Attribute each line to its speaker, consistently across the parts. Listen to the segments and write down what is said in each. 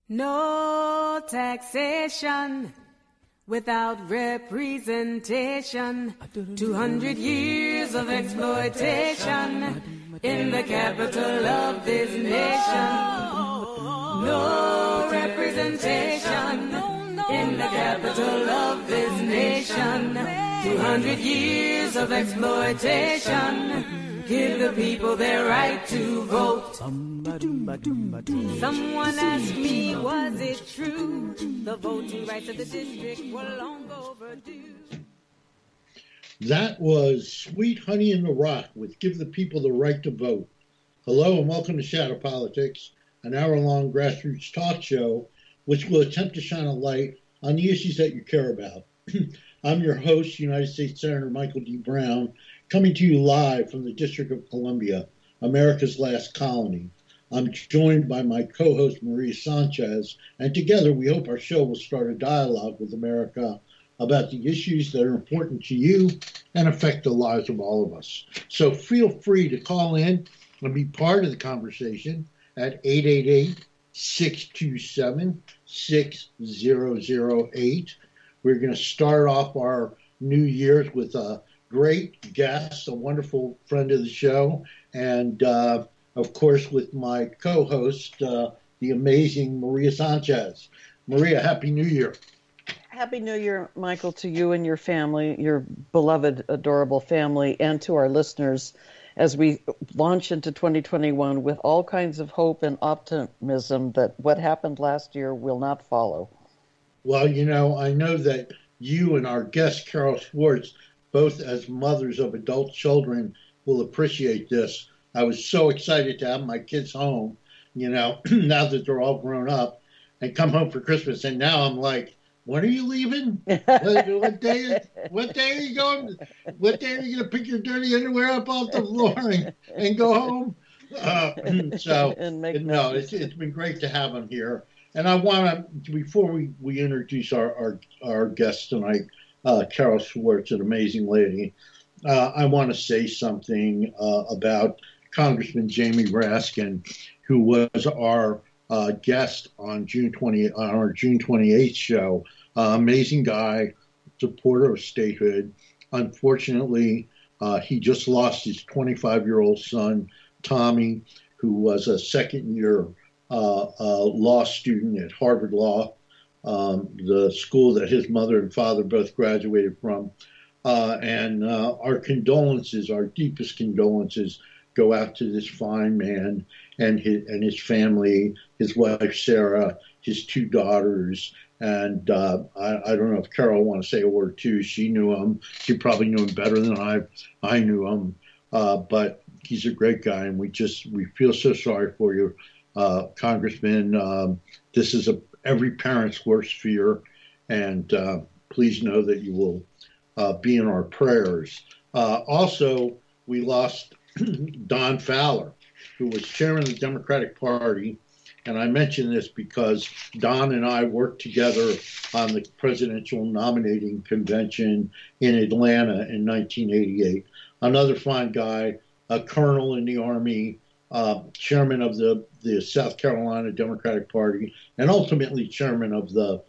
Speaker 1: No taxation without representation. 200 years of exploitation in the capital of this nation. No representation in the capital of this nation. 200 years of exploitation. Give the people their right to vote. Someone asked me, was it true? The voting rights of the district were long overdue.
Speaker 2: That was Sweet Honey in the Rock with Give the People the Right to Vote. Hello and welcome to Shadow Politics, an hour-long grassroots talk show which will attempt to shine a light on the issues that you care about. I'm your host, United States Senator Michael D. Brown, coming to you live from the District of Columbia, America's last colony. I'm joined by my co-host, Maria Sanchez, and together we hope our show will start a dialogue with America about the issues that are important to you and affect the lives of all of us. So feel free to call in and be part of the conversation at 888-627-6008. We're going to start off our New Year's with a great guest, a wonderful friend of the show, and of course with my co-host, the amazing Maria Sanchez. Maria, Happy New Year.
Speaker 3: Happy New Year, Michael, to you and your family, your beloved, adorable family, and to our listeners as we launch into 2021 with all kinds of hope and optimism that what happened last year will not follow.
Speaker 2: Well, you know, I know that you and our guest, Carol Schwartz, both as mothers of adult children, will appreciate this. I was so excited to have my kids home, you know, now that they're all grown up, and come home for Christmas. And now I'm like, when are you leaving? What day are you going? What day are you going to pick your dirty underwear up off the floor and go home? It's been great to have them here. And I want to, before we introduce our guest tonight, Carol Schwartz, an amazing lady, I want to say something about Congressman Jamie Raskin, who was our guest on our June 28th show. Amazing guy, supporter of statehood. Unfortunately, he just lost his 25-year-old son, Tommy, who was a second-year law student at Harvard Law, the school that his mother and father both graduated from. And our condolences, our deepest condolences, go out to this fine man and his family, his wife Sarah, his two daughters, and I don't know if Carol want to say a word too. She knew him. She probably knew him better than I knew him. But he's a great guy, and we feel so sorry for you, Congressman. This is every parent's worst fear, and please know that you will be in our prayers. Also, we lost Don Fowler, who was chairman of the Democratic Party. And I mention this because Don and I worked together on the presidential nominating convention in Atlanta in 1988. Another fine guy, a colonel in the Army, chairman of the South Carolina Democratic Party, and ultimately chairman of the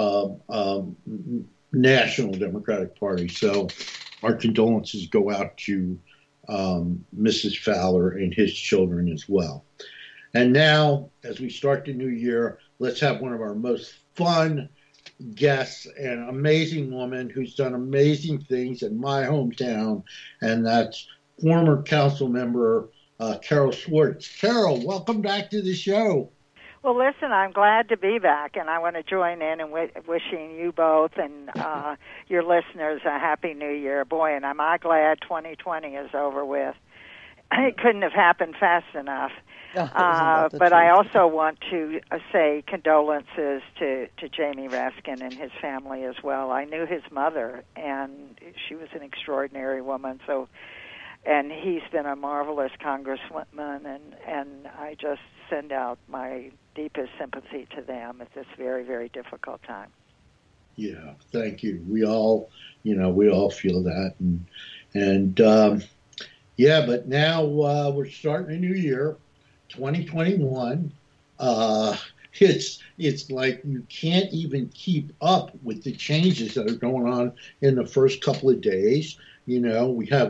Speaker 2: National Democratic Party. So our condolences go out to Mrs. Fowler and his children as well. And now, as we start the new year, let's have one of our most fun guests, an amazing woman who's done amazing things in my hometown, and that's former council member Carol Schwartz. Carol, welcome back to the show.
Speaker 4: Well, listen, I'm glad to be back, and I want to join in and wishing you both and your listeners a Happy New Year. Boy, and am I glad 2020 is over with. It couldn't have happened fast enough. But I also want to say condolences to Jamie Raskin and his family as well. I knew his mother, and she was an extraordinary woman. And he's been a marvelous congresswoman, and I just send out my deepest sympathy to them at this very, very difficult time.
Speaker 2: Yeah, thank you. We all feel that, but now we're starting a new year. 2021. It's like you can't even keep up with the changes that are going on in the first couple of days. You know, we have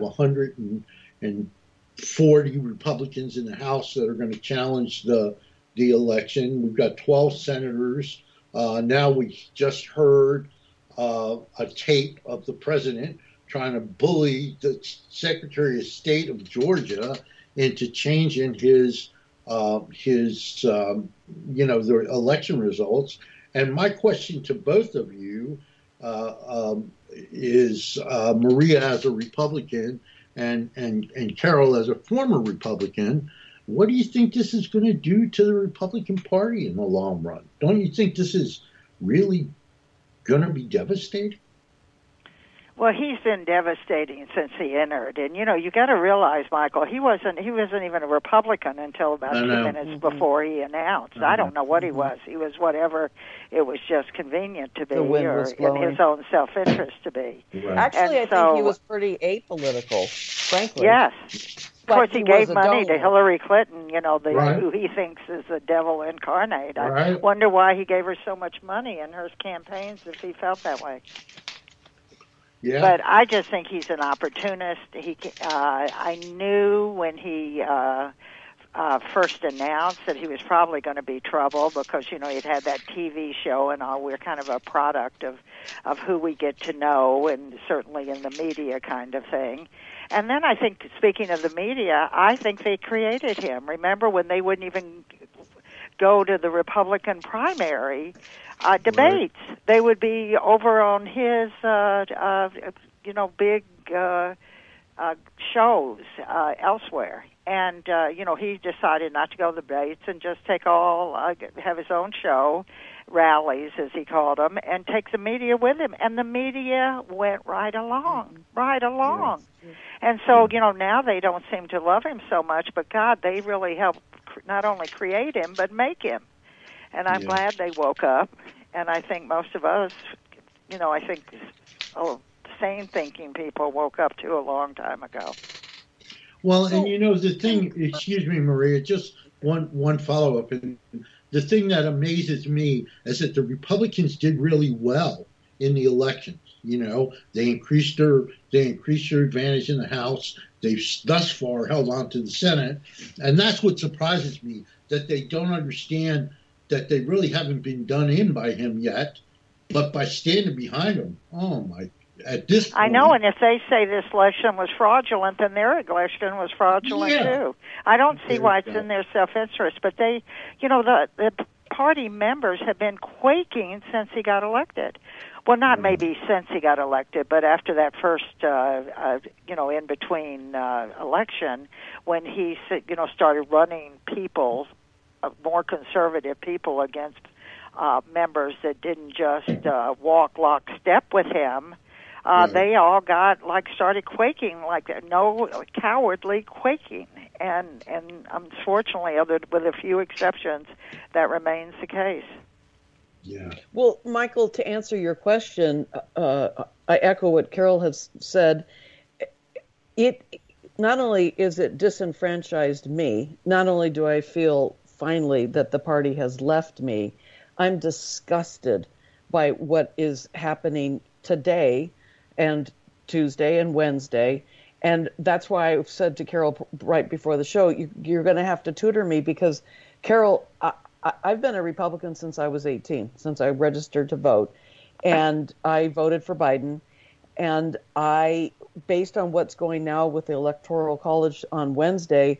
Speaker 2: 140 Republicans in the House that are going to challenge the election. We've got 12 senators. Now we just heard a tape of the president trying to bully the Secretary of State of Georgia into changing his the election results. And my question to both of you is Maria as a Republican and Carol as a former Republican. What do you think this is going to do to the Republican Party in the long run? Don't you think this is really going to be devastating?
Speaker 4: Well, he's been devastating since he entered, and you got to realize, Michael, he wasn't even a Republican until about 2 minutes before he announced. I don't know what he was. He was whatever it was just convenient to be, or in his own self-interest to be.
Speaker 3: Right. Actually, I think he was pretty apolitical, frankly.
Speaker 4: Yes. Of course, he gave money to Hillary Clinton, who he thinks is the devil incarnate. I wonder why he gave her so much money in her campaigns if he felt that way.
Speaker 2: Yeah.
Speaker 4: But I just think he's an opportunist. I knew when he first announced that he was probably going to be trouble because, he'd had that TV show and all. We're kind of a product of who we get to know, and certainly in the media kind of thing. And then I think, speaking of the media, I think they created him. Remember when they wouldn't even go to the Republican primary debates? Right. They would be over on his, big shows elsewhere. And, he decided not to go to the debates and just have his own show, rallies, as he called them, and take the media with him. And the media went right along. Yes. And so, now they don't seem to love him so much, but God, they really helped not only create him, but make him. And I'm glad they woke up. And I think most of us, sane thinking people woke up too a long time ago.
Speaker 2: Well, and the thing, excuse me, Maria, just one follow-up. And the thing that amazes me is that the Republicans did really well in the elections. They increased their advantage in the House. They've thus far held on to the Senate. And that's what surprises me, that they don't understand that they really haven't been done in by him yet, but by standing behind him, at this point.
Speaker 4: I know, and if they say this election was fraudulent, then their election was fraudulent too. I don't see why it's in their self-interest, but they, the party members have been quaking since he got elected. Well, not maybe since he got elected, but after that first, in between election, when he, started running people, more conservative people, against members that didn't just walk lockstep with him. They all started quaking, cowardly quaking, and unfortunately, with a few exceptions, that remains the case.
Speaker 2: Yeah.
Speaker 3: Well, Michael, to answer your question, I echo what Carol has said. It not only is it disenfranchised me, not only do I feel finally that the party has left me, I'm disgusted by what is happening today and Tuesday and Wednesday. And that's why I said to Carol right before the show, you're going to have to tutor me because, Carol, I've been a Republican since I was 18, since I registered to vote. And I voted for Biden. And based on what's going now with the Electoral College on Wednesday,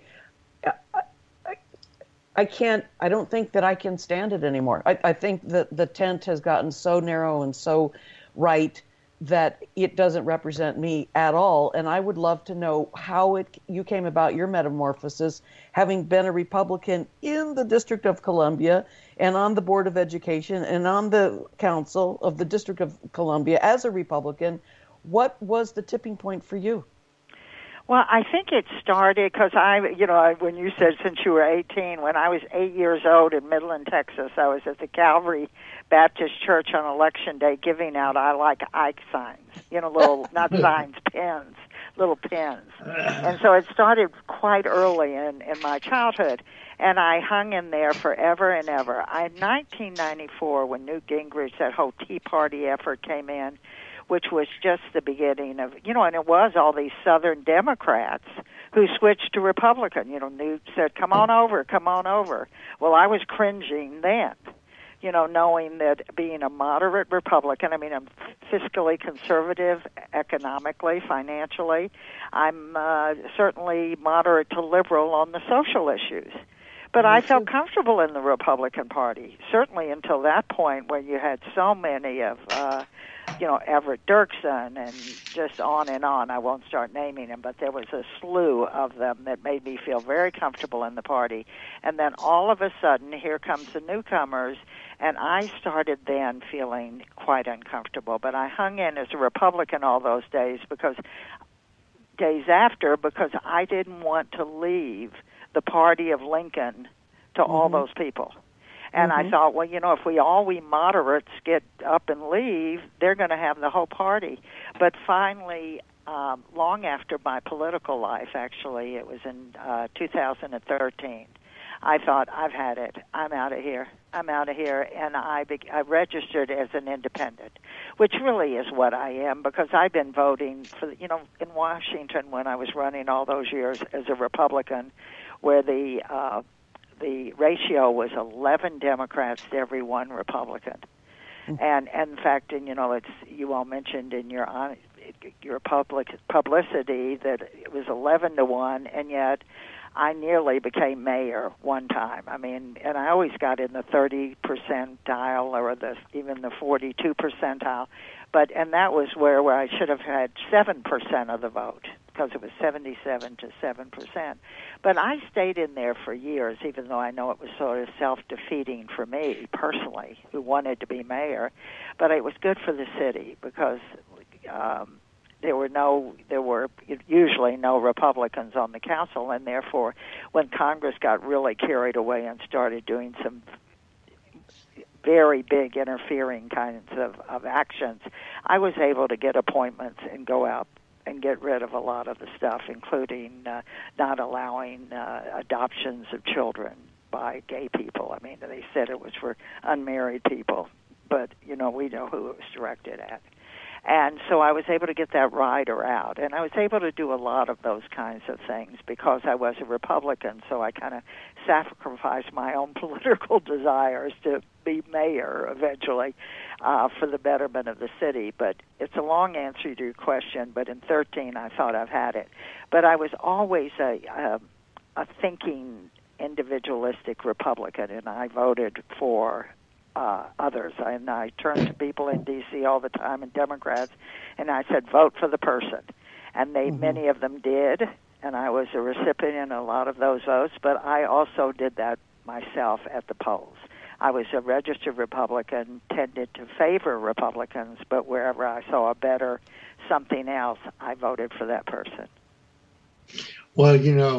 Speaker 3: I don't think that I can stand it anymore. I think that the tent has gotten so narrow and so right that it doesn't represent me at all. And I would love to know how you came about your metamorphosis, having been a Republican in the District of Columbia and on the Board of Education and on the Council of the District of Columbia as a Republican. What was the tipping point for you?
Speaker 4: Well, I think it started because when you said since you were 18, when I was 8 years old in Midland, Texas, I was at the Calvary Baptist Church on Election Day giving out I like Ike signs, little, not signs, pins, little pins. And so it started quite early in my childhood. And I hung in there forever and ever. In 1994, when Newt Gingrich, that whole Tea Party effort came in, which was just the beginning of, and it was all these Southern Democrats who switched to Republican. Newt said, come on over, come on over. Well, I was cringing then, knowing that being a moderate Republican, I'm fiscally conservative economically, financially. I'm certainly moderate to liberal on the social issues. But I felt comfortable in the Republican Party, certainly until that point when you had so many of, Everett Dirksen and just on and on. I won't start naming them, but there was a slew of them that made me feel very comfortable in the party. And then all of a sudden, here comes the newcomers, and I started then feeling quite uncomfortable. But I hung in as a Republican all those days because I didn't want to leave the party of Lincoln to all those people. And I thought, well, if we moderates get up and leave, they're going to have the whole party. But finally, long after my political life, actually, it was in 2013, I thought, I've had it. I'm out of here. And I registered as an independent, which really is what I am, because I've been voting for, in Washington when I was running all those years as a Republican, where the ratio was 11 Democrats to every one Republican. And in fact, it's, you all mentioned in your publicity that it was 11-1, and yet I nearly became mayor one time. And I always got in the 30 percentile or even the 42 percentile. And that was where I should have had 7% of the vote, because it was 77 to 7%. But I stayed in there for years, even though I know it was sort of self-defeating for me personally, who wanted to be mayor. But it was good for the city because there were usually no Republicans on the council, and therefore, when Congress got really carried away and started doing some very big interfering kinds of actions, I was able to get appointments and go out and get rid of a lot of the stuff, including not allowing adoptions of children by gay people. They said it was for unmarried people, but, we know who it was directed at. And so I was able to get that rider out, and I was able to do a lot of those kinds of things because I was a Republican, so I kind of sacrificed my own political desires to be mayor eventually for the betterment of the city. But it's a long answer to your question, but in 2013 I thought I've had it. But I was always a thinking, individualistic Republican, and I voted for others. And I turned to people in D.C. all the time, and Democrats, and I said, vote for the person. And many of them did, and I was a recipient of a lot of those votes, but I also did that myself at the polls. I was a registered Republican, tended to favor Republicans, but wherever I saw a better something else, I voted for that person.
Speaker 2: Well,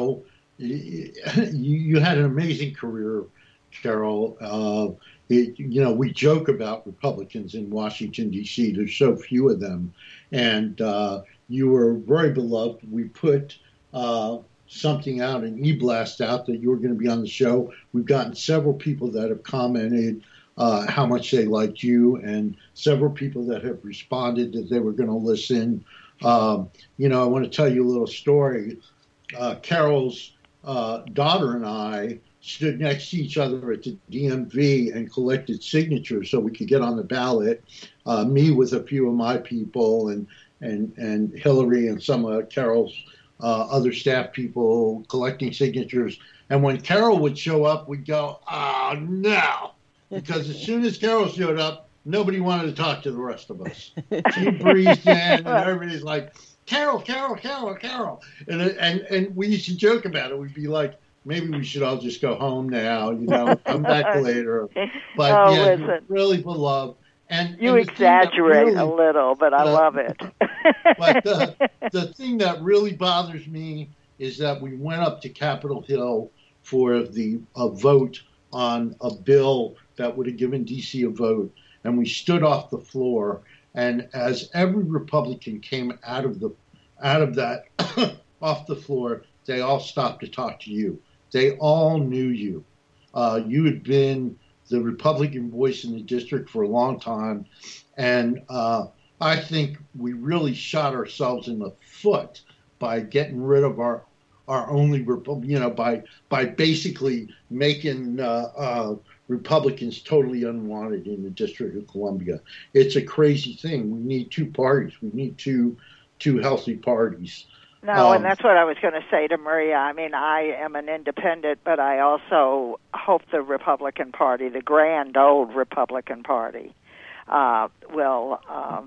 Speaker 2: you had an amazing career, Carol. We joke about Republicans in Washington, D.C. There's so few of them. And you were very beloved. We put something out, an e-blast out, that you were going to be on the show. We've gotten several people that have commented how much they liked you, and several people that have responded that they were going to listen. I want to tell you a little story. Carol's daughter and I stood next to each other at the DMV and collected signatures so we could get on the ballot. Me with a few of my people, and Hillary and some of Carol's other staff people collecting signatures. And when Carol would show up, we'd go, oh, no. Because as soon as Carol showed up, nobody wanted to talk to the rest of us. She breezed in, and everybody's like, Carol, Carol, Carol, Carol. And we used to joke about it. We'd be like, maybe we should all just go home now, come back later. But you're really beloved. And
Speaker 4: you exaggerate a little, but I love it.
Speaker 2: But the thing that really bothers me is that we went up to Capitol Hill for a vote on a bill that would have given D.C. a vote, and we stood off the floor. And as every Republican came out of that off the floor, they all stopped to talk to you. They all knew you. You had been the Republican voice in the district for a long time, and I think we really shot ourselves in the foot by getting rid of our only, by basically making Republicans totally unwanted in the District of Columbia. It's a crazy thing. We need two parties. We need two healthy parties.
Speaker 4: No, and that's what I was going to say to Maria. I mean, I am an independent, but I also hope the Republican Party, the grand old Republican Party, will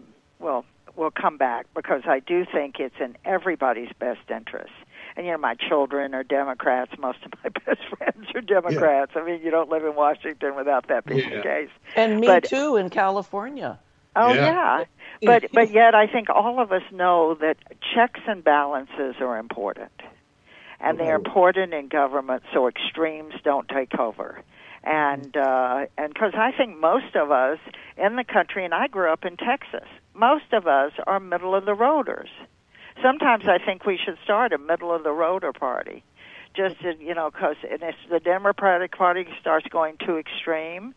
Speaker 4: come back, because I do think it's in everybody's best interest. And, my children are Democrats. Most of my best friends are Democrats. Yeah. I mean, you don't live in Washington without that being the case.
Speaker 3: And me too in California.
Speaker 4: Oh, yeah. But yet I think all of us know that checks and balances are important. And they're important in government so extremes don't take over. And because I think most of us in the country, and I grew up in Texas, most of us are middle-of-the-roaders. Sometimes I think we should start a middle-of-the-roader party, just to, because if the Democratic Party starts going too extreme,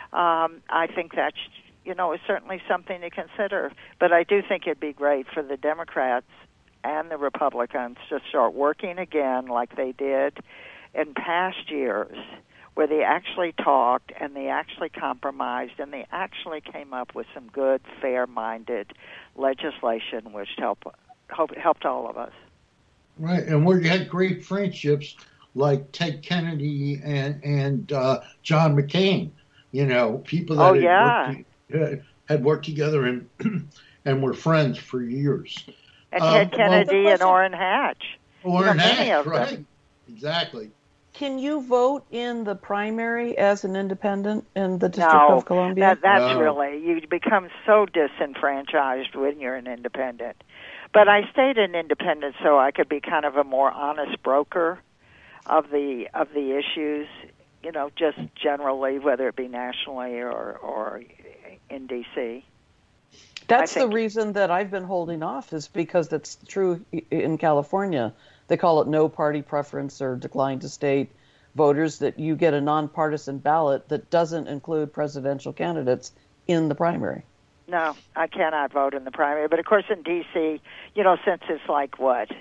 Speaker 4: I think that's, is certainly something to consider. But I do think it'd be great for the Democrats and the Republicans to start working again like they did in past years, where they actually talked and they actually compromised and they actually came up with some good, fair-minded legislation which helped all of us.
Speaker 2: Right, and we had great friendships like Ted Kennedy and John McCain. People that had worked together and were friends for years.
Speaker 4: And Ted Kennedy and Orrin Hatch.
Speaker 2: Orrin Hatch, right? Exactly.
Speaker 3: Can you vote in the primary as an independent in the District of Columbia?
Speaker 4: That's really, you become so disenfranchised when you're an independent. But I stayed an independent so I could be kind of a more honest broker of the issues, just generally, whether it be nationally or in D.C.
Speaker 3: That's the reason that I've been holding off, is because that's true in California. They call it no party preference or decline to state voters, that you get a nonpartisan ballot that doesn't include presidential candidates in the primary.
Speaker 4: No, I cannot vote in the primary. But, of course, in D.C., since it's like,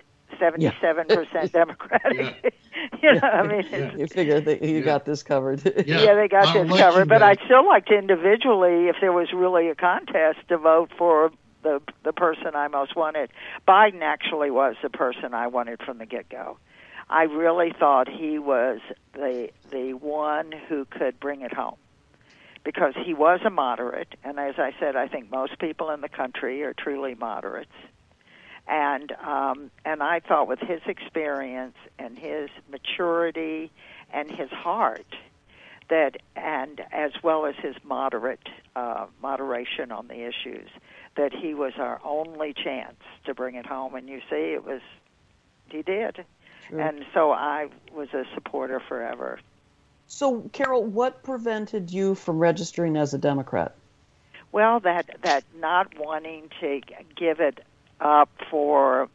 Speaker 4: 77% Democratic.
Speaker 3: You figure that you got this covered.
Speaker 4: They got this covered. But I'd still like to individually, if there was really a contest, to vote for the person I most wanted. Biden actually was the person I wanted from the get-go. I really thought he was the one who could bring it home, because he was a moderate, and as I said, I think most people in the country are truly moderates. And I thought with his experience and his maturity and his heart, and as well as his moderation on the issues, that he was our only chance to bring it home. And you see, he did. True. And so I was a supporter forever.
Speaker 3: So, Carol, what prevented you from registering as a Democrat?
Speaker 4: Well, that not wanting to give it up for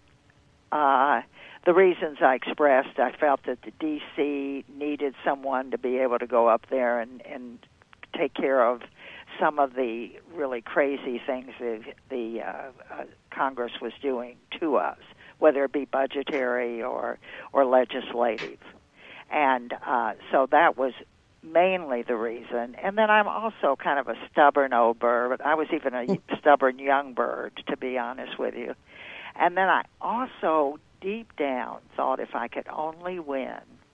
Speaker 4: the reasons I expressed. I felt that the D.C. needed someone to be able to go up there and take care of some of the really crazy things that the Congress was doing to us, whether it be budgetary or legislative. And so that was mainly the reason. And then I'm also kind of a stubborn old bird. I was even a stubborn young bird, to be honest with you. And then I also, deep down, thought if I could only win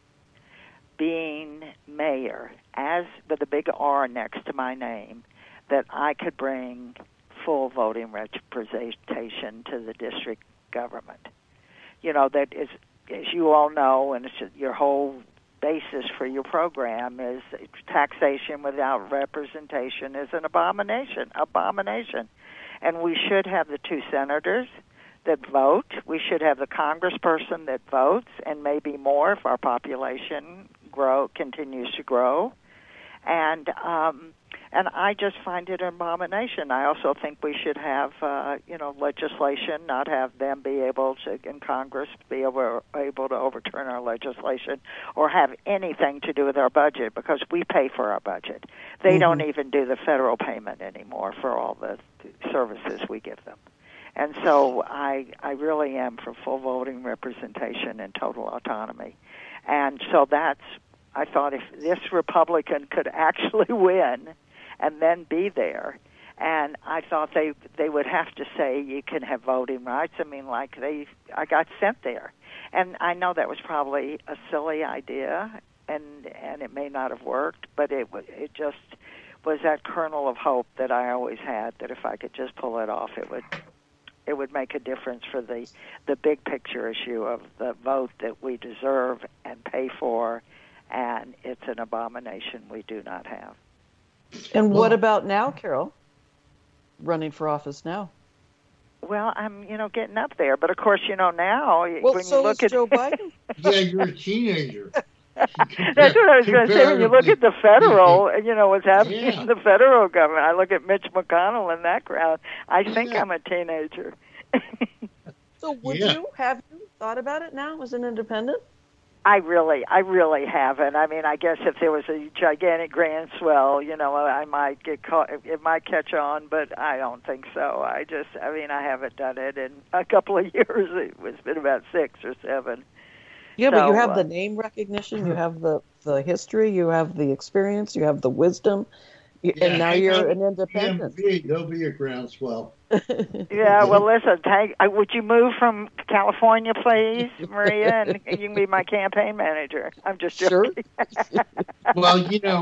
Speaker 4: being mayor, with a big R next to my name, that I could bring full voting representation to the district government. That is, as you all know, and it's your whole basis for your program is taxation without representation is an abomination. And we should have the 2 senators that vote. We should have the congressperson that votes, and maybe more if our population continues to grow. And And I just find it an abomination. I also think we should have, legislation, not have them be able to, in Congress, be able to overturn our legislation or have anything to do with our budget, because we pay for our budget. They don't even do the federal payment anymore for all the services we give them. And so I really am for full voting representation and total autonomy. And so I thought if this Republican could actually win and then be there, and I thought they would have to say you can have voting rights. I mean, I got sent there. And I know that was probably a silly idea, and it may not have worked, but it just was that kernel of hope that I always had, that if I could just pull it off, it would make a difference for the big picture issue of the vote that we deserve and pay for, and it's an abomination we do not have.
Speaker 3: And what about now, Carol? Running for office now?
Speaker 4: Well, I'm, getting up there, but of course, now
Speaker 3: when you look at Joe Biden.
Speaker 2: Yeah, you're a teenager.
Speaker 4: That's what I was going to say. When you look at the federal, what's happening in the federal government, I look at Mitch McConnell and that crowd. I think I'm a teenager.
Speaker 3: So have you thought about it now as an independent?
Speaker 4: I really haven't. I mean, I guess if there was a gigantic grand swell, I might get caught. It might catch on, but I don't think so. I haven't done it in a couple of years. It's been about 6 or 7.
Speaker 3: Yeah, but you have the name recognition, you have the history, you have the experience, you have the wisdom, and now you're an independent.
Speaker 2: There'll be a groundswell.
Speaker 4: Yeah, well, listen, would you move from California, please, Maria, and you can be my campaign manager. I'm just joking.
Speaker 2: Sure. Well,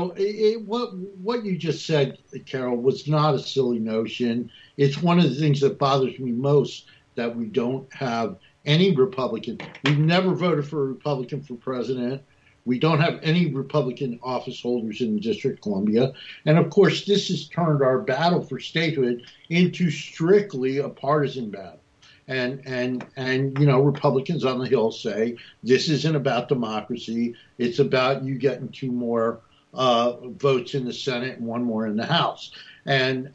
Speaker 2: what you just said, Carol, was not a silly notion. It's one of the things that bothers me most, that we don't have any Republican. We've never voted for a Republican for president. We don't have any Republican office holders in the District of Columbia. And, of course, this has turned our battle for statehood into strictly a partisan battle. And Republicans on the Hill say this isn't about democracy. It's about you getting 2 more votes in the Senate and 1 more in the House. And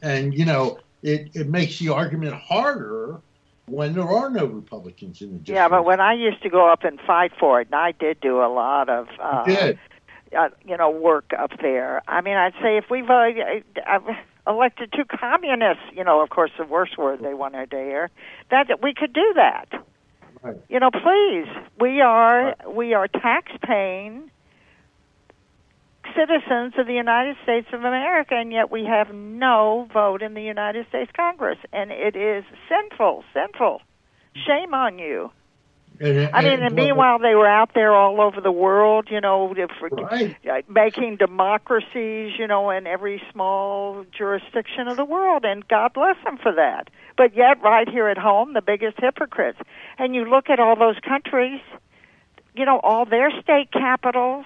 Speaker 2: it makes the argument harder when there are no Republicans in the district.
Speaker 4: Yeah, but when I used to go up and fight for it, and I did do a lot of, work up there. I mean, I'd say if we elected 2 communists, of course, the worst word they wanted to hear, that we could do that.
Speaker 2: Right.
Speaker 4: Please, we are tax-paying citizens of the United States of America, and yet we have no vote in the United States Congress, and it is sinful. Shame on you. And meanwhile, they were out there all over the world, making democracies, in every small jurisdiction of the world, and God bless them for that. But yet, right here at home, the biggest hypocrites. And you look at all those countries, all their state capitals,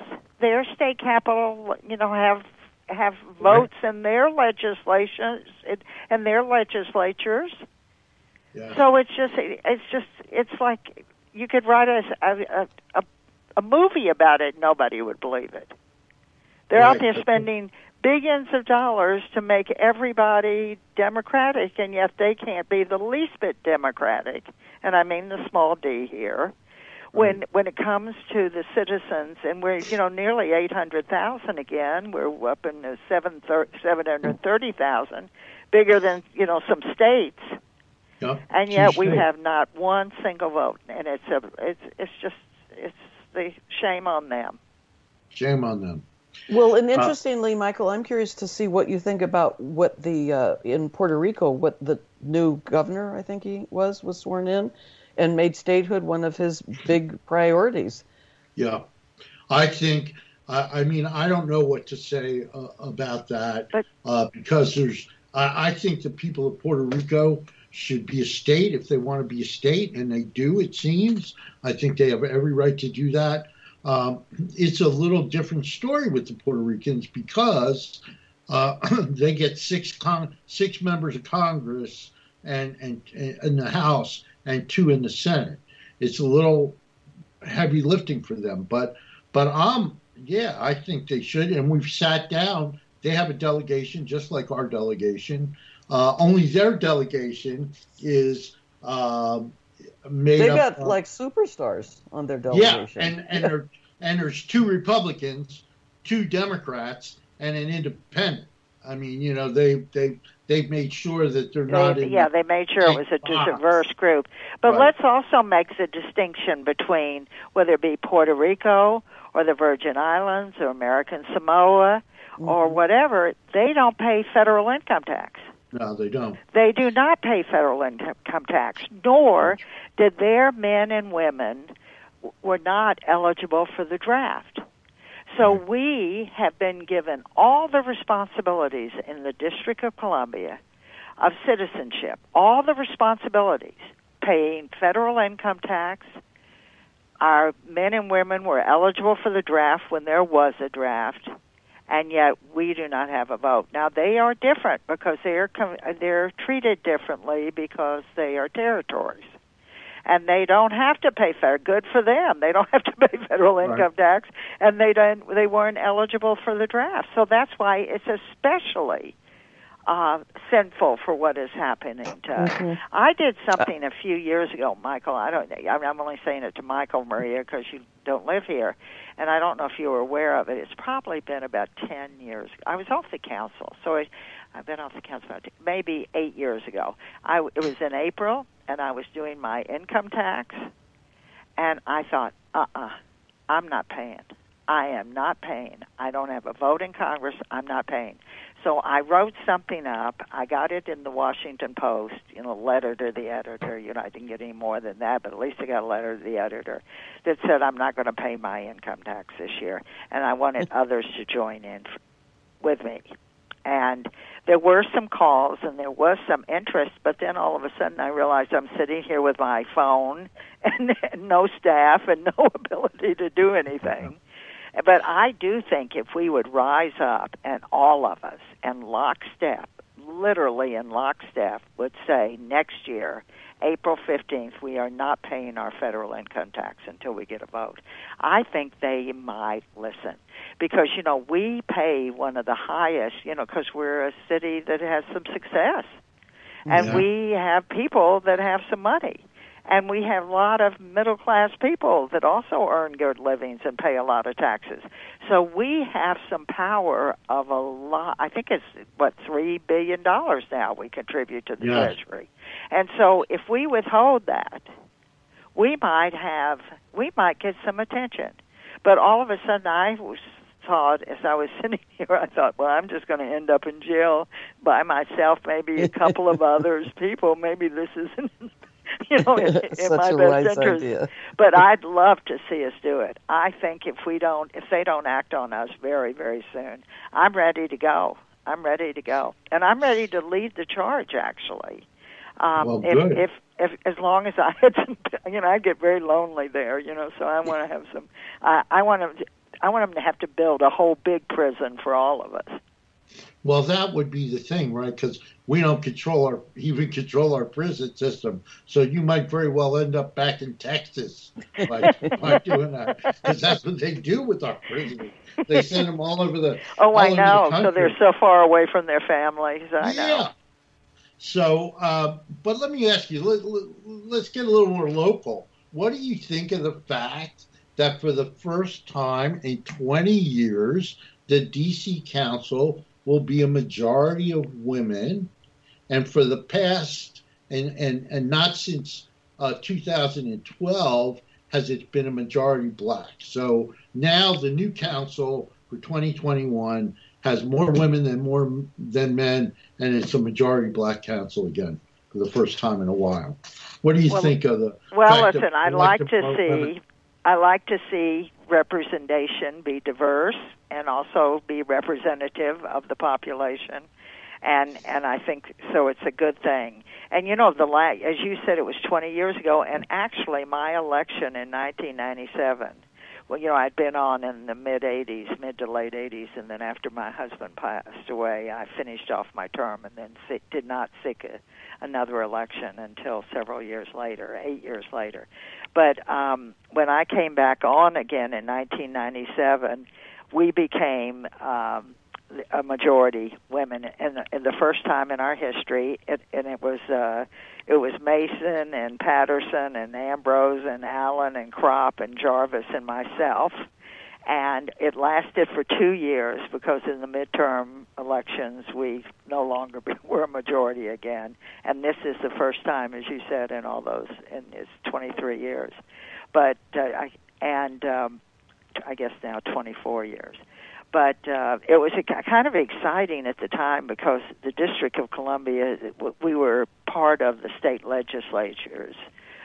Speaker 4: have votes in their legislations and their legislatures. Yeah. So it's like you could write a movie about it. Nobody would believe it. They're out there spending billions of dollars to make everybody Democratic, and yet they can't be the least bit Democratic. And I mean the small d here. When it comes to the citizens, and we're nearly 800,000 again, we're up in the 730,000, bigger than some states, and yet we have not one single vote, and it's the shame on them.
Speaker 2: Shame on them.
Speaker 3: Well, and interestingly, Michael, I'm curious to see what you think about what in Puerto Rico, what the new governor, I think he was sworn in, and made statehood one of his big priorities.
Speaker 2: Yeah. I think, I don't know what to say about that, because I think the people of Puerto Rico should be a state if they want to be a state, and they do, it seems. I think they have every right to do that. It's a little different story with the Puerto Ricans because they get six members of Congress and in the House, and 2 in the Senate. It's a little heavy lifting for them, but I think they should. And we've sat down they have a delegation just like our delegation. Only their delegation is made
Speaker 3: They
Speaker 2: up.
Speaker 3: got like superstars on their delegation.
Speaker 2: Yeah, and there's 2 Republicans, 2 Democrats, and an independent. I mean, they've made sure that they're not in.
Speaker 4: Yeah, they made sure it was a diverse group. But
Speaker 2: Right.
Speaker 4: let's also make the distinction between whether it be Puerto Rico or the Virgin Islands or American Samoa or whatever. They don't pay federal income tax.
Speaker 2: No, they don't.
Speaker 4: They do not pay federal income tax, nor did their men and women were not eligible for the draft. So we have been given all the responsibilities in the District of Columbia of citizenship, all the responsibilities, paying federal income tax. Our men and women were eligible for the draft when there was a draft, and yet we do not have a vote. Now, they are different because they're treated differently because they are territories. And they don't have to pay good for them. They don't have to pay federal income tax, and they weren't eligible for the draft. So that's why it's especially sinful for what is happening to us. I did something a few years ago, Michael. I'm only saying it to Michael, Maria, because you don't live here, and I don't know if you were aware of it. It's probably been about 10 years. I was off the council, so I've been off the council about maybe 8 years ago. It was in April, and I was doing my income tax, and I thought, I'm not paying. I am not paying. I don't have a vote in Congress. I'm not paying. So I wrote something up. I got it in the Washington Post, letter to the editor. I didn't get any more than that, but at least I got a letter to the editor that said I'm not going to pay my income tax this year, and I wanted others to join in with me. And there were some calls and there was some interest, but then all of a sudden I realized I'm sitting here with my phone and no staff and no ability to do anything. But I do think if we would rise up and all of us in lockstep, literally in lockstep, would say next year, April 15th, we are not paying our federal income tax until we get a vote. I think they might listen because, we pay one of the highest, because we're a city that has some success. And we have people that have some money. And we have a lot of middle-class people that also earn good livings and pay a lot of taxes. So we have some power of a lot. I think it's, $3 billion now we contribute to the Treasury. And so if we withhold that, we might get some attention. But all of a sudden I thought, as I was sitting here, I thought, well, I'm just going to end up in jail by myself, maybe a couple of others people. Maybe this isn't in my best interest. Idea. But I'd love to see us do it. I think if they don't act on us very, very soon, I'm ready to go. And I'm ready to lead the charge, actually.
Speaker 2: Good.
Speaker 4: If as long as I had some, I get very lonely there, so I want to have some, I want them to have to build a whole big prison for all of us.
Speaker 2: Well, that would be the thing, right? Because we don't control our prison system. So you might very well end up back in Texas by doing that. Because that's what they do with our prisoners. They send them all over the
Speaker 4: I know. So they're so far away from their families. I know.
Speaker 2: Yeah. So, but let me ask you, let's get a little more local. What do you think of the fact that for the first time in 20 years, the D.C. Council will be a majority of women, and for the past, and not since 2012 has it been a majority black. So now the new council for 2021 has more women than men, and it's a majority black council again for the first time in a while. What do you think of the?
Speaker 4: Well, listen, I like to see representation be diverse and also be representative of the population, and I think so. It's a good thing. And as you said, it was 20 years ago, and actually my election in 1997. Well, I'd been on in the mid to late 80s, and then after my husband passed away, I finished off my term and then did not seek another election until several years later, 8 years later. But when I came back on again in 1997, we became a majority women, and the first time in our history, and it was Mason and Patterson and Ambrose and Allen and Kropp and Jarvis and myself, and it lasted for 2 years because in the midterm elections we no longer were a majority again, and this is the first time, as you said, in all those in its 23 years, but I guess now 24 years. But it was kind of exciting at the time because the District of Columbia, we were part of the state legislatures,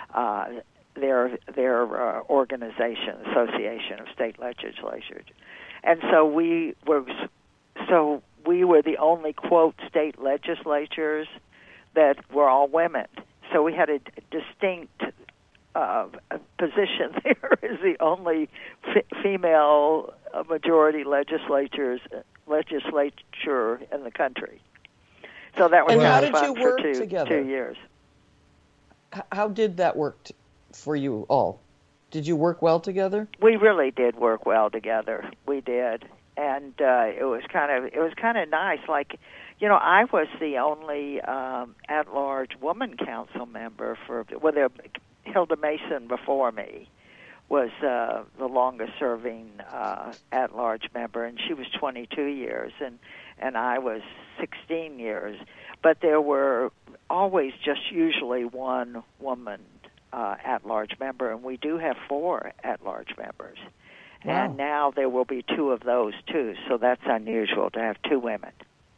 Speaker 4: their organization, Association of State Legislatures, and so we were the only quote state legislatures that were all women. So we had a distinct position there as the only female majority legislature in the country. So that was
Speaker 3: how did
Speaker 4: fun
Speaker 3: you work
Speaker 4: for
Speaker 3: together?
Speaker 4: 2 years.
Speaker 3: How did that work for you all? Did you work well together?
Speaker 4: We really did work well together. We did, and it was kind of nice. Like, I was the only at-large woman council member Hilda Mason before me was the longest-serving at-large member, and she was 22 years, and I was 16 years. But there were always just usually one woman at-large member, and we do have 4 at-large members. Wow. And now there will be 2 of those, too, so that's unusual to have 2 women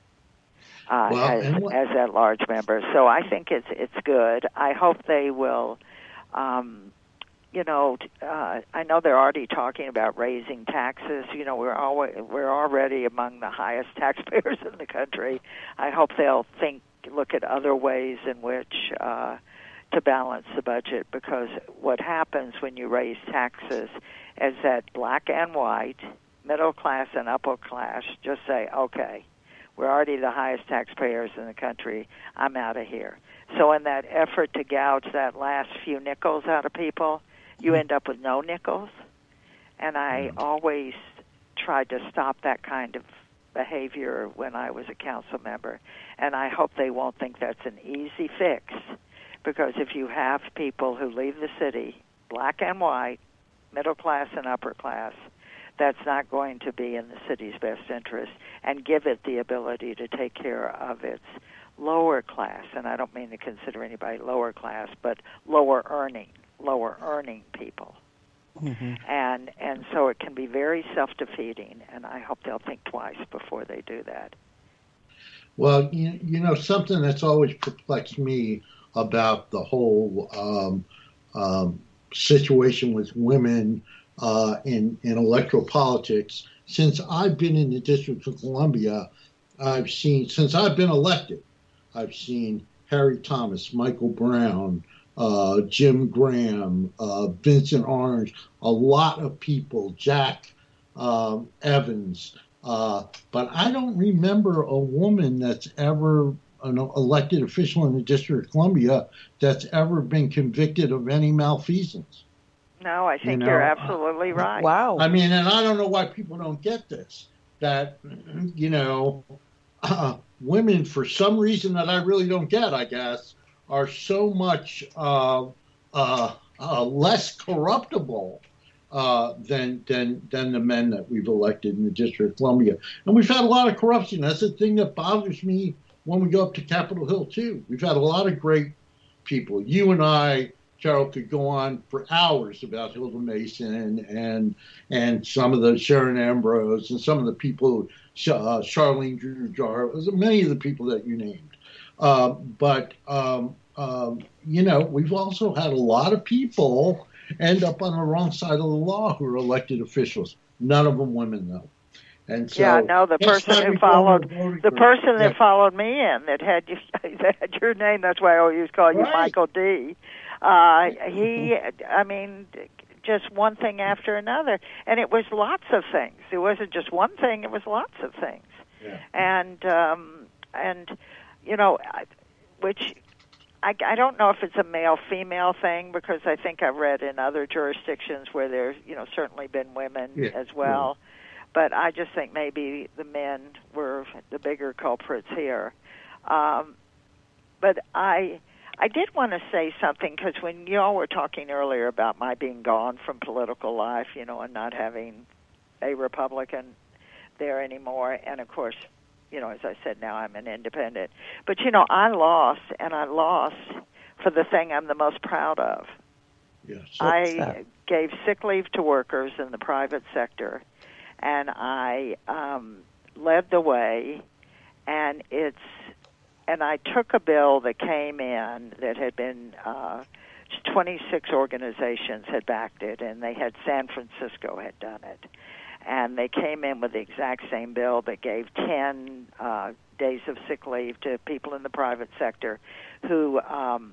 Speaker 4: as at-large members. So I think it's good. I hope they will... I know they're already talking about raising taxes. We're already among the highest taxpayers in the country. I hope they'll look at other ways in which to balance the budget, because what happens when you raise taxes is that black and white, middle class and upper class just say, okay, we're already the highest taxpayers in the country. I'm out of here. So in that effort to gouge that last few nickels out of people, you end up with no nickels. And I always tried to stop that kind of behavior when I was a council member. And I hope they won't think that's an easy fix, because if you have people who leave the city, black and white, middle class and upper class, that's not going to be in the city's best interest and give it the ability to take care of its lower class, and I don't mean to consider anybody lower class, but lower earning people. Mm-hmm. And so it can be very self-defeating, and I hope they'll think twice before they do that.
Speaker 2: Well, something that's always perplexed me about the whole situation with women in electoral politics, since I've been in the District of Columbia, since I've been elected, I've seen Harry Thomas, Michael Brown, Jim Graham, Vincent Orange, a lot of people, Jack Evans. But I don't remember a woman that's ever an elected official in the District of Columbia that's ever been convicted of any malfeasance.
Speaker 4: No, I think you're absolutely right.
Speaker 3: Wow.
Speaker 2: I mean, and I don't know why people don't get this, that, women, for some reason that I really don't get, I guess, are so much less corruptible than the men that we've elected in the District of Columbia. And we've had a lot of corruption. That's the thing that bothers me when we go up to Capitol Hill, too. We've had a lot of great people. You and I, Carol, could go on for hours about Hilda Mason and some of the Sharon Ambrose and some of the people, Charlene Drew Jarvis, many of the people that you named. But we've also had a lot of people end up on the wrong side of the law who are elected officials. None of them women, though. And so,
Speaker 4: the person who followed that followed me in that had your name. That's why I always call you Michael D. Just one thing after another, and it was lots of things. It wasn't just one thing; it was lots of things. Yeah. Which I don't know if it's a male-female thing, because I think I've read in other jurisdictions where there's certainly been women as well. Yeah. But I just think maybe the men were the bigger culprits here. But I did want to say something, because when y'all were talking earlier about my being gone from political life, and not having a Republican there anymore, and of course, as I said, now I'm an independent. But, I lost for the thing I'm the most proud of.
Speaker 2: Yes.
Speaker 4: I gave sick leave to workers in the private sector, and I led the way, and I took a bill that came in that had been 26 organizations had backed it, and they had San Francisco had done it. And they came in with the exact same bill that gave 10 days of sick leave to people in the private sector who,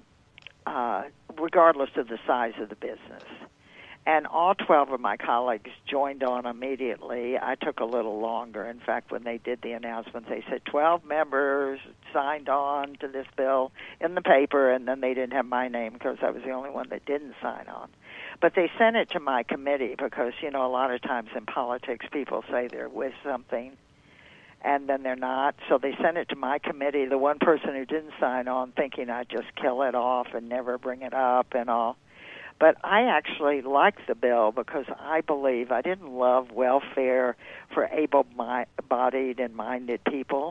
Speaker 4: regardless of the size of the business. And all 12 of my colleagues joined on immediately. I took a little longer. In fact, when they did the announcement, they said 12 members signed on to this bill in the paper, and then they didn't have my name because I was the only one that didn't sign on. But they sent it to my committee because, a lot of times in politics people say they're with something and then they're not. So they sent it to my committee, the one person who didn't sign on, thinking I'd just kill it off and never bring it up and all. But I actually liked the bill because I believe I didn't love welfare for able-bodied and minded people.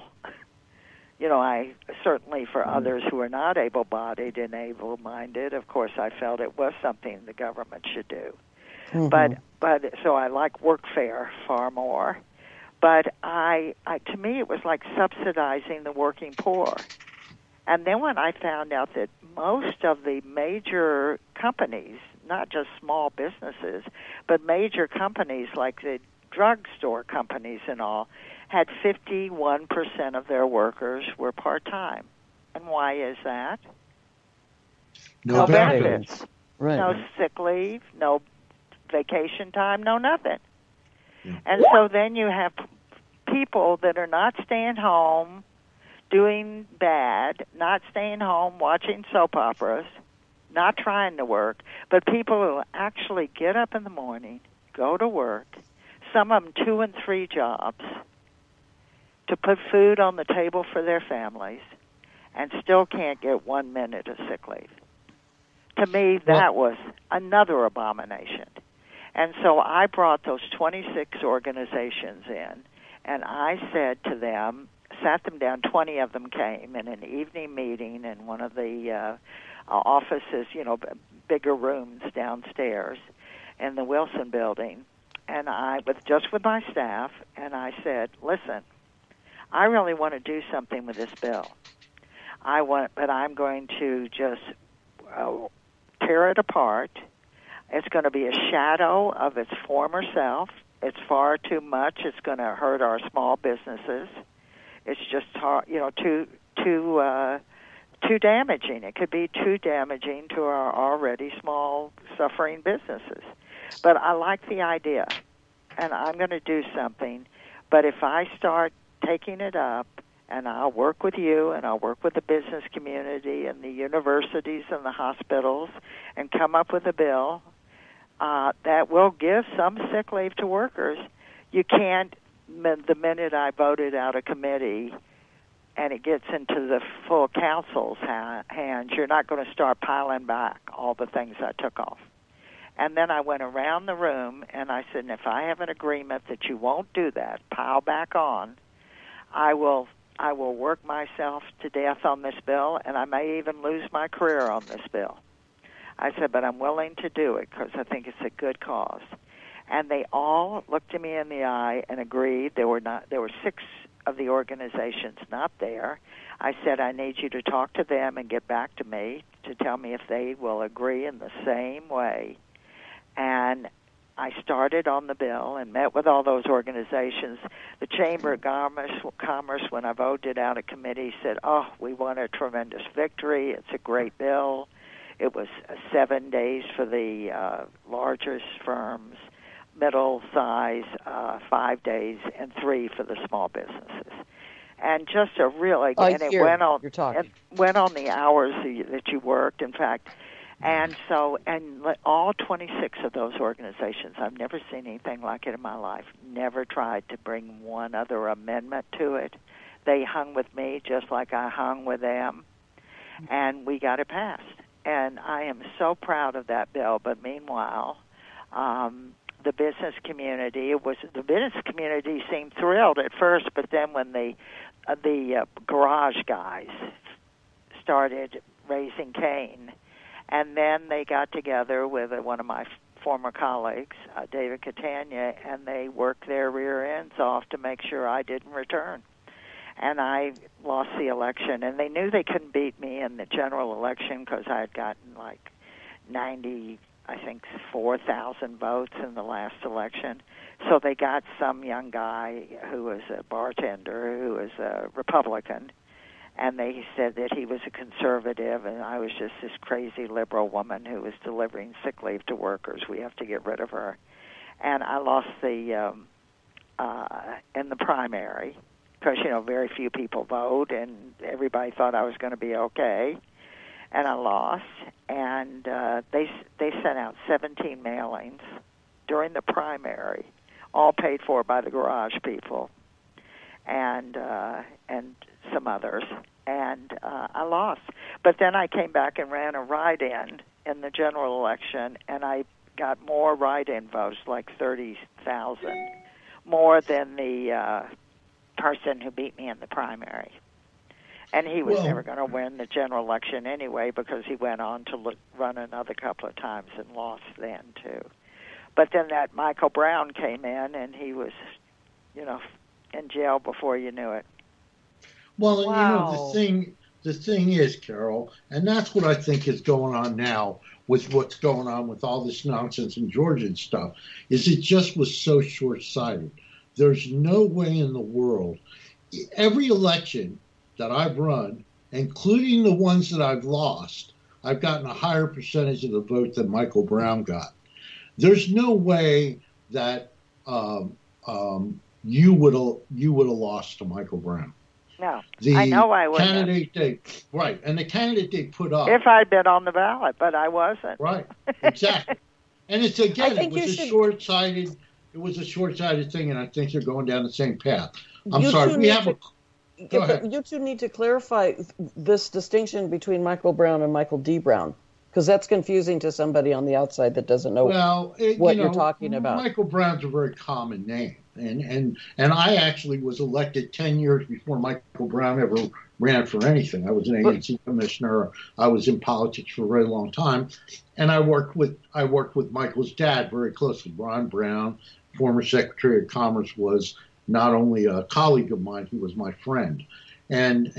Speaker 4: I certainly for others who are not able-bodied and able-minded, of course, I felt it was something the government should do. Mm-hmm. But so I like workfare far more. But to me, it was like subsidizing the working poor. And then when I found out that most of the major companies, not just small businesses, but major companies like the drugstore companies and all, had 51% of their workers were part-time. And why is that?
Speaker 2: No benefits.
Speaker 3: Right.
Speaker 4: No sick leave, no vacation time, no nothing. Yeah. And so then you have people that are not staying home, doing bad, not staying home, watching soap operas, not trying to work, but people who actually get up in the morning, go to work, some of them 2 and 3 jobs, to put food on the table for their families, and still can't get 1 minute of sick leave. To me, that was another abomination. And so I brought those 26 organizations in, and I said to them, sat them down, 20 of them came in an evening meeting in one of the offices, bigger rooms downstairs in the Wilson building, and with my staff, and I said, listen, I really want to do something with this bill. But I'm going to just tear it apart. It's going to be a shadow of its former self. It's far too much. It's going to hurt our small businesses. It's just too damaging. It could be too damaging to our already small, suffering businesses. But I like the idea, and I'm going to do something. But if I start taking it up, and I'll work with you, and I'll work with the business community and the universities and the hospitals, and come up with a bill that will give some sick leave to workers. You can't, the minute I voted out a committee and it gets into the full council's hands, you're not going to start piling back all the things I took off. And then I went around the room and I said, if I have an agreement that you won't do that, pile back on, I will work myself to death on this bill, and I may even lose my career on this bill. I said, but I'm willing to do it because I think it's a good cause. And they all looked at me in the eye and agreed. There were 6 of the organizations not there. I said, I need you to talk to them and get back to me to tell me if they will agree in the same way. And I started on the bill and met with all those organizations. The Chamber of Commerce, when I voted out a committee, said, we won a tremendous victory. It's a great bill. It was 7 days for the largest firms, middle size, 5 days, and 3 for the small businesses. And just it went on the hours that you worked. In fact, And so, all 26 of those organizations, I've never seen anything like it in my life, never tried to bring one other amendment to it. They hung with me just like I hung with them, and we got it passed. And I am so proud of that bill. But meanwhile, the business community seemed thrilled at first, but then when the garage guys started raising Cain, and then they got together with one of my former colleagues, David Catania, and they worked their rear ends off to make sure I didn't return. And I lost the election, and they knew they couldn't beat me in the general election because I had gotten like 4,000 votes in the last election. So they got some young guy who was a bartender, who was a Republican, and they said that he was a conservative, and I was just this crazy liberal woman who was delivering sick leave to workers. We have to get rid of her. And I lost in the primary because, very few people vote, and everybody thought I was going to be okay. And I lost, and they sent out 17 mailings during the primary, all paid for by the garage people, and some others, and I lost. But then I came back and ran a write-in in the general election, and I got more write-in votes, like 30,000, more than the person who beat me in the primary. And he was never going to win the general election anyway because he went on to run another couple of times and lost then, too. But then that Michael Brown came in, and he was, in jail before you knew it.
Speaker 2: Well, wow. The thing is, Carol, and that's what I think is going on now with what's going on with all this nonsense in Georgia and stuff, is it just was so short-sighted. There's no way in the world. Every election that I've run, including the ones that I've lost, I've gotten a higher percentage of the vote than Michael Brown got. There's no way that you would have lost to Michael Brown.
Speaker 4: No, I know I wouldn't.
Speaker 2: And the candidate they put up.
Speaker 4: If I'd been on the ballot, but I wasn't.
Speaker 2: Right, exactly. And it's short-sighted. It was a short-sighted thing, and I think they're going down the same path. I'm sorry.
Speaker 3: You two need to clarify this distinction between Michael Brown and Michael D. Brown, because that's confusing to somebody on the outside that doesn't know what you're talking about.
Speaker 2: Michael Brown's a very common name, and I actually was elected 10 years before Michael Brown ever ran for anything. I was an ANC commissioner. I was in politics for a very long time, and I worked with Michael's dad very closely. Ron Brown, former Secretary of Commerce, was not only a colleague of mine, he was my friend. And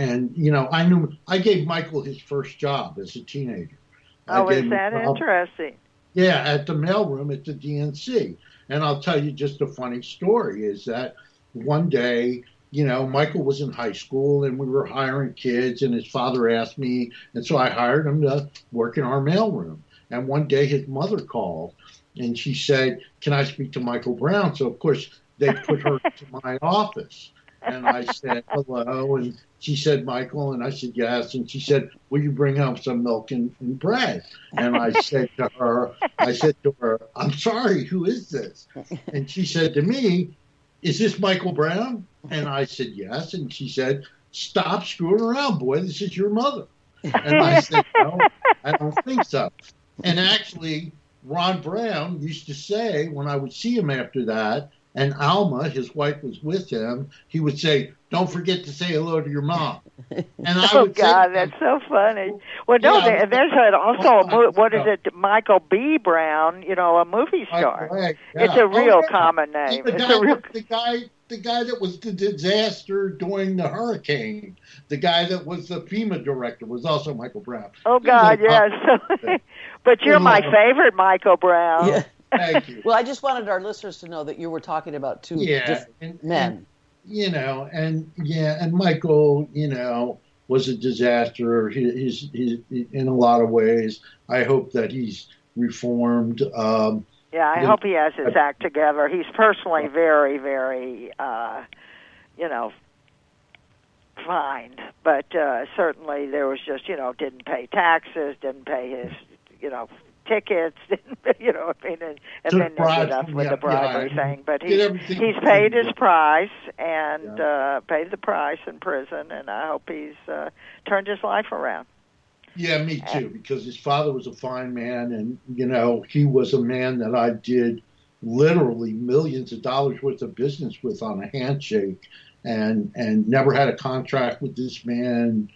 Speaker 2: I gave Michael his first job as a teenager.
Speaker 4: Oh, is that interesting?
Speaker 2: Yeah, at the mailroom at the DNC. And I'll tell you just a funny story is that one day, Michael was in high school and we were hiring kids, and his father asked me, and so I hired him to work in our mailroom. And one day his mother called and she said, "Can I speak to Michael Brown?" So of course they put her to my office. And I said, "Hello." And she said, "Michael." And I said, "Yes." And she said, "Will you bring home some milk and bread?" And I said to her, "I'm sorry, who is this?" And she said to me, "Is this Michael Brown?" And I said, "Yes." And she said, "Stop screwing around, boy. This is your mother." And I said, "No, I don't think so." And actually, Ron Brown used to say, when I would see him after that, and Alma, his wife, was with him, he would say, "Don't forget to say hello to your mom." And I would
Speaker 4: God, that's so funny. Well, no, there's what is it, Michael B. Brown, a movie star. It's a real common name.
Speaker 2: The guy that was the disaster during the hurricane, the guy that was the FEMA director, was also Michael Brown.
Speaker 4: Oh, God, yes. But you're my favorite Michael Brown.
Speaker 3: Yeah.
Speaker 2: Thank you.
Speaker 3: Well, I just wanted our listeners to know that you were talking about two different men.
Speaker 2: And Michael, was a disaster. He's in a lot of ways. I hope that he's reformed.
Speaker 4: I hope he has his act together. He's personally very, very, fine. But certainly there was just, didn't pay taxes, didn't pay his tickets, and
Speaker 2: Took
Speaker 4: then
Speaker 2: bribes
Speaker 4: ended up
Speaker 2: from
Speaker 4: with
Speaker 2: the
Speaker 4: the bribery
Speaker 2: FBI.
Speaker 4: thing. But
Speaker 2: Did everything
Speaker 4: he's
Speaker 2: he
Speaker 4: paid
Speaker 2: could.
Speaker 4: his price and paid the price in prison, and I hope he's turned his life around.
Speaker 2: Yeah, me too, because his father was a fine man, and he was a man that I did literally millions of dollars worth of business with on a handshake, and never had a contract with this man.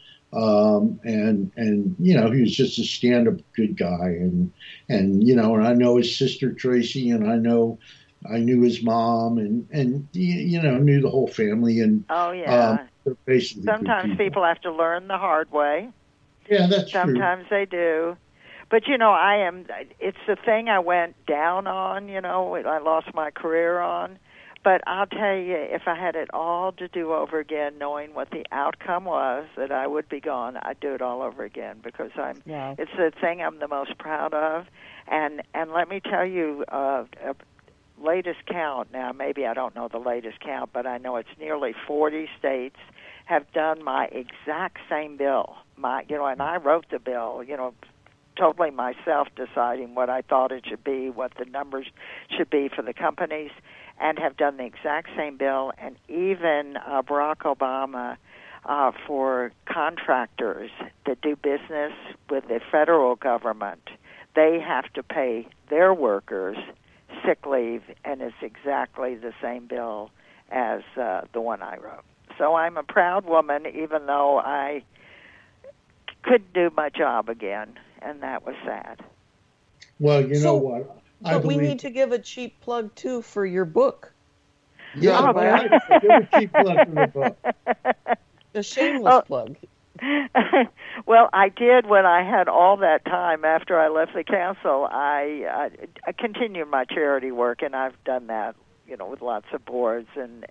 Speaker 2: And he was just a stand-up good guy, and I know his sister Tracy, and I knew his mom, and knew the whole family, and
Speaker 4: oh yeah,
Speaker 2: they're basically
Speaker 4: sometimes
Speaker 2: good people
Speaker 4: have to learn the hard way.
Speaker 2: Yeah, that's true.
Speaker 4: Sometimes they do. But, it's the thing I went down on, I lost my career on. But I'll tell you, if I had it all to do over again, knowing what the outcome was, that I would be gone, I'd do it all over again because it's the thing I'm the most proud of. And let me tell you, latest count, now maybe I don't know the latest count, but I know it's nearly 40 states have done my exact same bill. And I wrote the bill, totally myself, deciding what I thought it should be, what the numbers should be for the companies, and have done the exact same bill. And even Barack Obama, for contractors that do business with the federal government, they have to pay their workers sick leave, and it's exactly the same bill as the one I wrote. So I'm a proud woman, even though I couldn't do my job again, and that was sad.
Speaker 2: Well, you know what?
Speaker 3: But we need to give a cheap plug, too, for your book.
Speaker 2: Yeah, right. Give a cheap plug for the book.
Speaker 3: A shameless plug.
Speaker 4: Well, I did when I had all that time after I left the council. I continued my charity work, and I've done that, with lots of boards and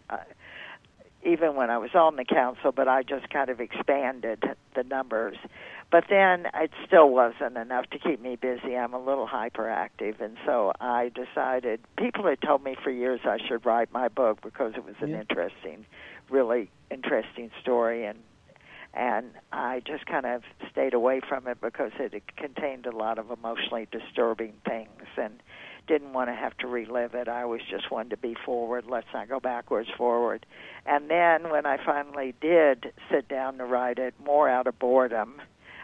Speaker 4: even when I was on the council, but I just kind of expanded the numbers. But then it still wasn't enough to keep me busy. I'm a little hyperactive, and so I decided, people had told me for years I should write my book because it was an really interesting story, and I just kind of stayed away from it because it contained a lot of emotionally disturbing things and didn't want to have to relive it. I always just wanted to be forward. Let's not go backwards, forward. And then when I finally did sit down to write it, more out of boredom,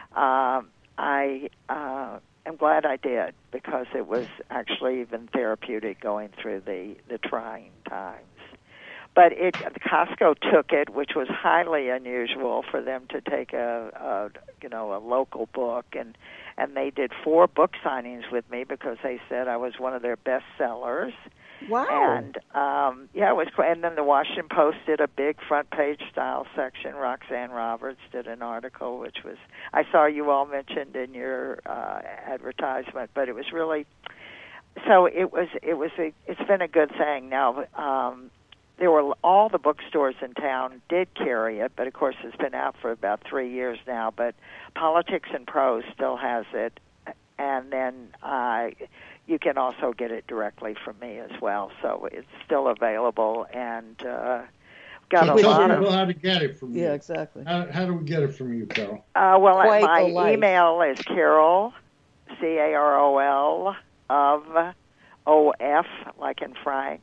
Speaker 4: I am glad I did because it was actually even therapeutic going through the trying times. But Costco took it, which was highly unusual for them to take a local book, and they did 4 book signings with me because they said I was one of their best sellers.
Speaker 3: Wow!
Speaker 4: And it was. And then the Washington Post did a big front page style section. Roxanne Roberts did an article, which was I saw you all mentioned in your advertisement, but it was really. So it's been a good thing. Now, there were all the bookstores in town did carry it, but of course it's been out for about 3 years now. But Politics and Prose still has it, and then you can also get it directly from me as well. So it's still available, and got a lot of.
Speaker 2: Tell people how to get it from you.
Speaker 3: Yeah, exactly.
Speaker 2: How do we get it from you, Carol?
Speaker 4: My email is Carol, Carol, of OF, like in Frank,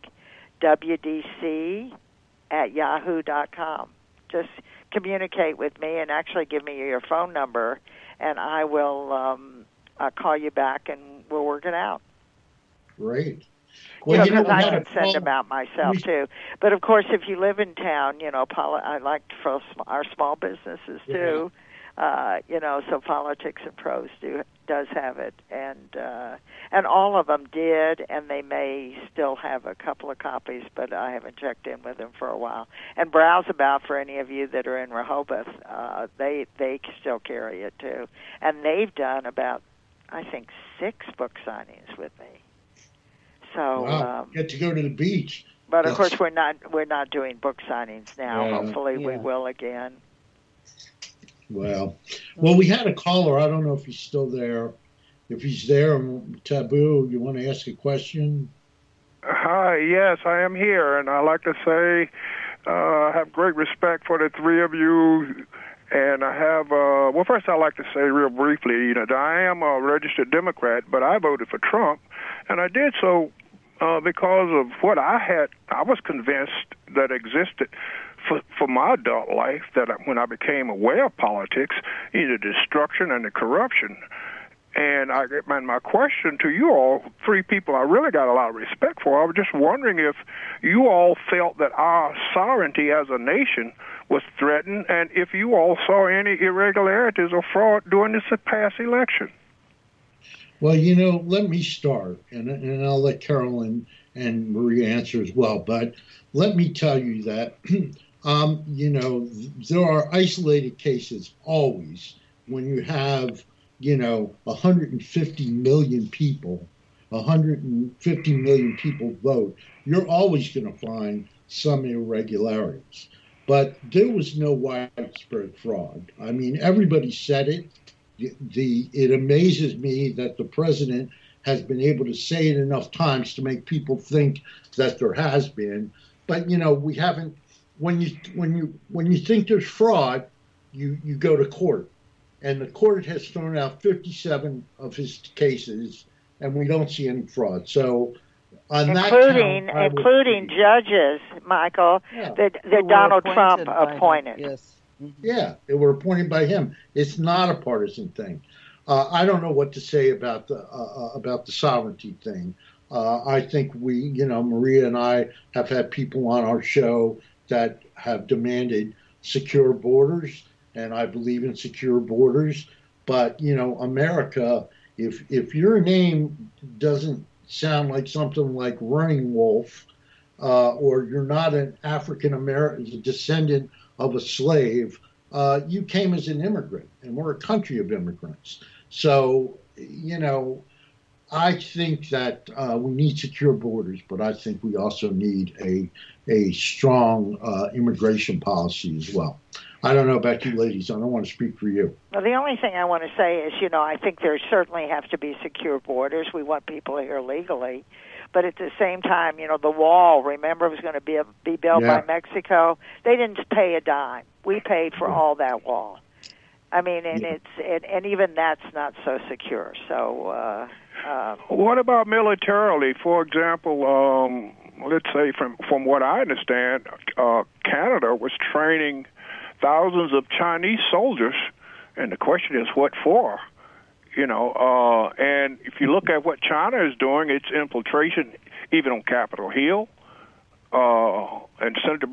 Speaker 4: WDC@yahoo.com. Just communicate with me and actually give me your phone number, and I will call you back and we'll work it out.
Speaker 2: Great.
Speaker 4: Well, because I can send them out myself too. But of course, if you live in town, I like for our small businesses too. So Politics and Prose does have it, and all of them did, and they may still have a couple of copies, but I haven't checked in with them for a while. And Browse About, for any of you that are in Rehoboth, they still carry it too, and they've done about, I think, 6 book signings with me. So
Speaker 2: wow. Get to go to the beach.
Speaker 4: But of course, we're not doing book signings now.
Speaker 2: Yeah.
Speaker 4: Hopefully, we will again.
Speaker 2: Well, we had a caller. I don't know if he's still there. If he's there, Taboo, you want to ask a question?
Speaker 5: Hi, yes, I am here, and I'd like to say I have great respect for the 3 of you, And I have, well, first I'd like to say real briefly, that I am a registered Democrat, but I voted for Trump, and I did so because of what I was convinced that existed for my adult life, that when I became aware of politics, the destruction and the corruption. And my question to you all, three people I really got a lot of respect for, I was just wondering if you all felt that our sovereignty as a nation was threatened, and if you all saw any irregularities or fraud during this past election.
Speaker 2: Well, let me start, and I'll let Carolyn and Maria answer as well. But let me tell you that, there are isolated cases always when you have 150 million people vote. You're always going to find some irregularities. But there was no widespread fraud. I mean, everybody said it. It amazes me that the president has been able to say it enough times to make people think that there has been. But we haven't. When you think there's fraud, you go to court, and the court has thrown out 57 of his cases, and we don't see any fraud. So,
Speaker 4: including judges, Michael, that Donald Trump appointed.
Speaker 3: Yes. Mm-hmm.
Speaker 2: Yeah, they were appointed by him. It's not a partisan thing. I don't know what to say about the sovereignty thing. I think Maria and I have had people on our show that have demanded secure borders, and I believe in secure borders. But America, if your name doesn't sound like something like Running Wolf, or you're not an African American descendant of a slave, you came as an immigrant, and we're a country of immigrants. So, I think that we need secure borders, but I think we also need a strong immigration policy as well. I don't know about you ladies. I don't want to speak for you.
Speaker 4: Well, the only thing I want to say is, I think there certainly have to be secure borders. We want people here legally. But at the same time, the wall, remember, was going to be built by Mexico. They didn't pay a dime. We paid for all that wall. I mean, and and even that's not so secure. So,
Speaker 5: what about militarily? For example, let's say from what I understand, Canada was training thousands of Chinese soldiers, and the question is, what for? And if you look at what China is doing, its infiltration, even on Capitol Hill, and Senator,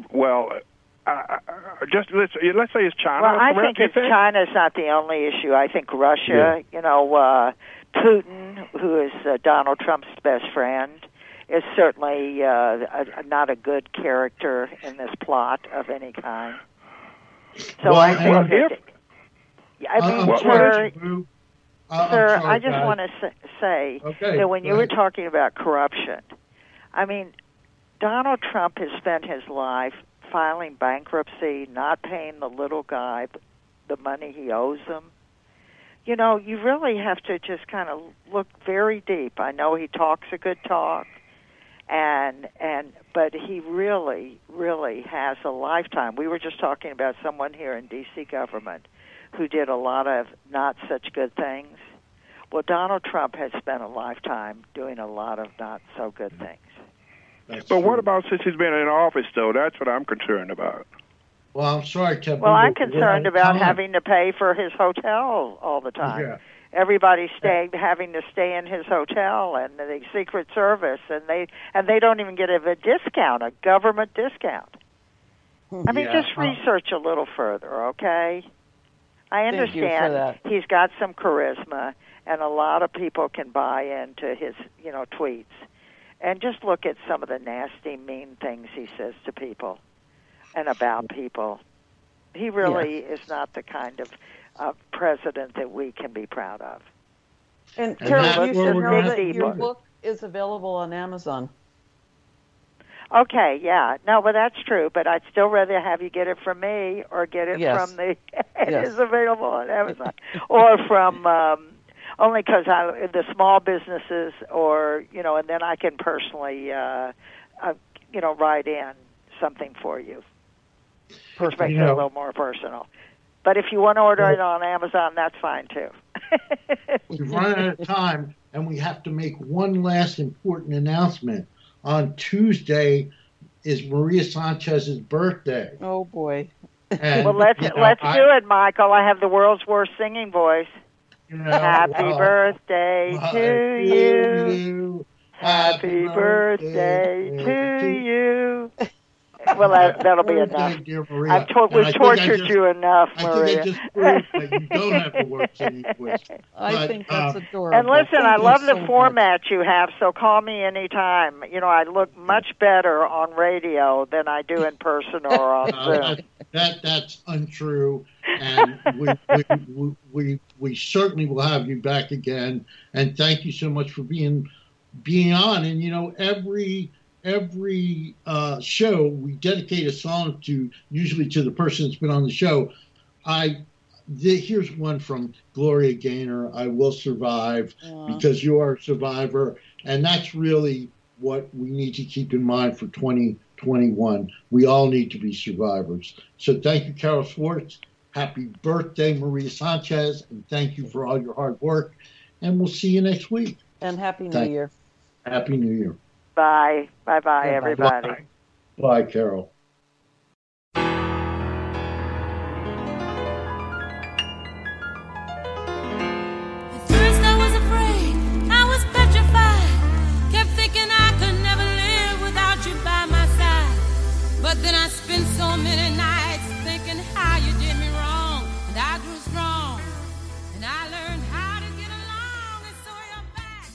Speaker 5: just let's say it's China.
Speaker 4: Well, I think China's not the only issue. I think Russia, Putin, who is Donald Trump's best friend, is certainly not a good character in this plot of any kind. So I think Sir, I just want to say that when you were talking about corruption, I mean, Donald Trump has spent his life filing bankruptcy, not paying the little guy the money he owes him. You really have to just kind of look very deep. I know he talks a good talk, but he really, really has a lifetime. We were just talking about someone here in D.C. government who did a lot of not such good things. Well, Donald Trump has spent a lifetime doing a lot of not so good things.
Speaker 5: But what about since he's been in office, though? That's what I'm concerned about.
Speaker 2: Well, I'm sorry, Ted.
Speaker 4: Well, I'm concerned about having to pay for his hotel all the time. Yeah. Everybody's having to stay in his hotel, and the Secret Service, and they don't even get a discount, a government discount. I mean, just research a little further, okay? I understand he's got some charisma, and a lot of people can buy into his, tweets. And just look at some of the nasty, mean things he says to people and about people. He really is not the kind of president that we can be proud of.
Speaker 3: And Carol, you should know that your book is available on Amazon.
Speaker 4: Okay, yeah. No, but that's true. But I'd still rather have you get it from me or get it from the... It is available on Amazon. Or from... only because the small businesses or, and then I can personally, write in something for you. Perfect. Which makes it a little more personal. But if you want to order it on Amazon, that's fine too.
Speaker 2: We've run out of time, and we have to make one last important announcement. On Tuesday is Maria Sanchez's birthday.
Speaker 3: Oh boy!
Speaker 2: And,
Speaker 4: well, let's do it, Michael. I have the world's worst singing voice. Happy birthday to you. Happy birthday to you. Well, that'll be enough. We've tortured you enough, Maria.
Speaker 2: I think I just proved that you don't have the words in English.
Speaker 3: I think that's adorable.
Speaker 4: And listen, I love the format you have, so call me anytime. You know, I look much better on radio than I do in person or on Zoom.
Speaker 2: That's untrue, and we certainly will have you back again. And thank you so much for being on. And you know, every show we dedicate a song usually to the person that's been on the show. Here's one from Gloria Gaynor, I Will Survive, because you are a survivor. And that's really what we need to keep in mind for 2021. We all need to be survivors. So thank you, Carol Schwartz. Happy birthday, Maria Sanchez. And thank you for all your hard work. And we'll see you next week.
Speaker 3: And Happy New Year.
Speaker 2: Happy New Year.
Speaker 4: Bye. Bye-bye, everybody.
Speaker 2: Bye, Carol.
Speaker 1: But then I spent so many nights thinking how you did me wrong, and I grew strong, and I learned how to get along, and so you're back.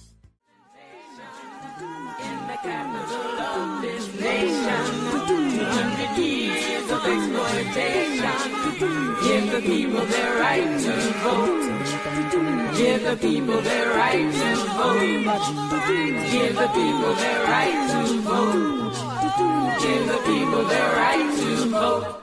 Speaker 1: In the capital of this nation, 200 years of exploitation. Give the people their right to vote. Give the people their right to vote. Give the people their right to vote. Give the people their right to vote.